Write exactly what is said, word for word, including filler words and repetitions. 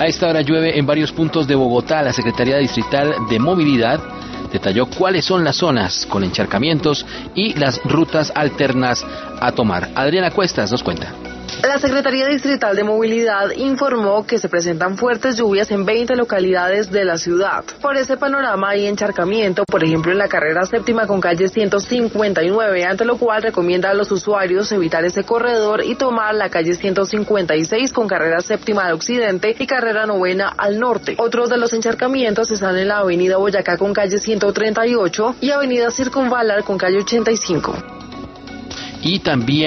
A esta hora llueve en varios puntos de Bogotá. La Secretaría Distrital de Movilidad detalló cuáles son las zonas con encharcamientos y las rutas alternas a tomar. Adriana Cuestas nos cuenta. La Secretaría Distrital de Movilidad informó que se presentan fuertes lluvias en veinte localidades de la ciudad. Por ese panorama hay encharcamiento, por ejemplo en la carrera séptima con calle ciento cincuenta y nueve, ante lo cual recomienda a los usuarios evitar ese corredor y tomar la calle ciento cincuenta y seis con carrera séptima al occidente y carrera novena al norte. Otros de los encharcamientos están en la avenida Boyacá con calle ciento treinta y ocho y avenida Circunvalar con calle ochenta y cinco. Y también